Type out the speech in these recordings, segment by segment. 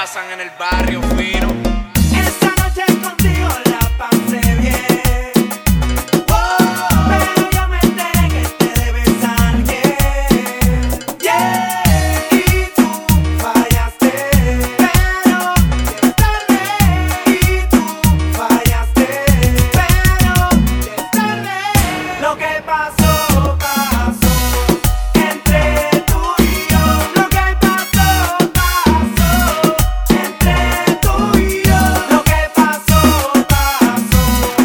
pasan en el barrio fino. Esa noche contigo la pasé bien. Pero yo me enteré que te debes a alguien. Yeah. Y tú fallaste. Pero ya es tarde. Y tú fallaste. Pero ya es tarde. Lo que pasó, pasó entre tú y yo. Lo que pasó, pasó entre tú y yo. Lo que pasó, pasó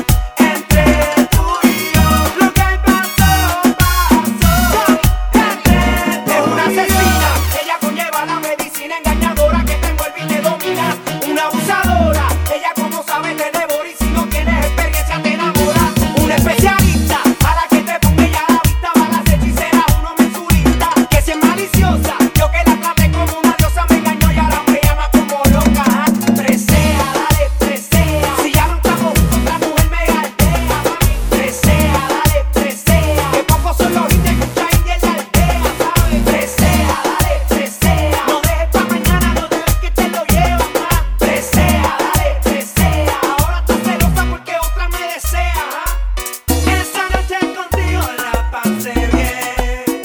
entre tú y yo. Lo que pasó, pasó entre tú. Es una asesina, ella conlleva la medicina engañadora que te envuelve y te domina. Una abusadora, ella como sabe te devora y si no tienes experiencia te enamora. Una especialista a la que te ponga ella a la vista, balas hechiceras, uno mensurista que si es maliciosa, yo que la traté como una diosa me engañó y ahora me llama como loca. Presea, dale, presea. Si ya no estamos juntos, otra mujer me galdea, mami. Presea, dale, presea. Que pocos son los indios que mucha india en la aldea, ¿sabes? Presea, dale, presea. No dejes pa' mañana, no dejes que te lo llevas más. Presea, dale, presea. Ahora estás celosa porque otra me desea, ¿ah? Esa noche contigo la pasé bien.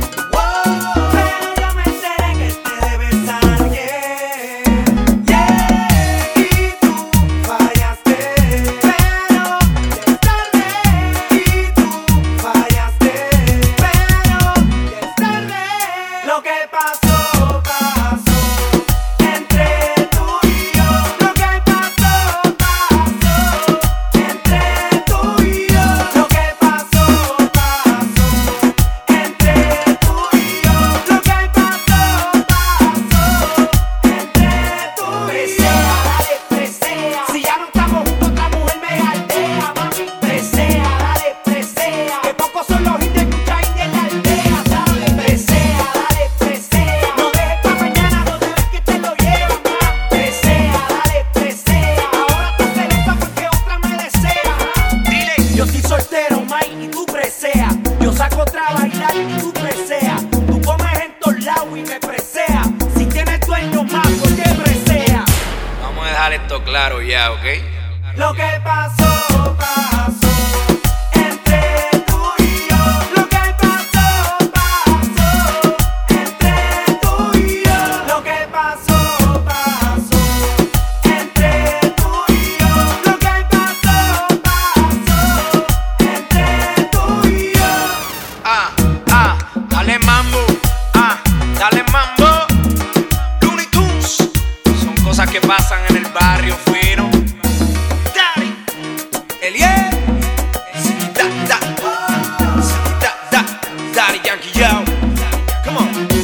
Pero yo me enteré que te debes a alguien. Yeah. Y tú fallaste. Pero ya es tarde. Y tú fallaste. Pero ya es tarde. Lo que pasó, pasó entre tú y yo. Lo que pasó, pasó entre tú y yo. Lo que pasó, pasó entre tú y yo. Lo que pasó, pasó entre tú y yo. Presea, dale, presea. Si ya no estamos juntos, otra mujer me galdea, mami. Presea, dale, presea. Que pocos son los indios y mucha india en la aldea, ¿sabes? Presea, dale, presea. No dejes pa' mañana, no dejes que te lo llevas más. Presea, dale, presea. Ahora estás celosa porque otra me desea. Dile, yo estoy soltero, Mike, y tú presea. Yo saco otra a bailar y tú presea. Tú comes en todos lados y me presea. Si tienes dueño más, ¿por qué presea? Vamos a dejar esto claro ya, ¿ok? Lo que pasó, pasó entre tú y yo. Lo que pasó, pasó entre tú y yo. Lo que pasó, pasó entre tú y yo. Lo que pasó, pasó entre tú y yo. Dale mambo, dale mambo. Looney Tunes, son cosas que pasan en el barrio fino. Daddy, Elie, Daddy Yankee, yo. Come on.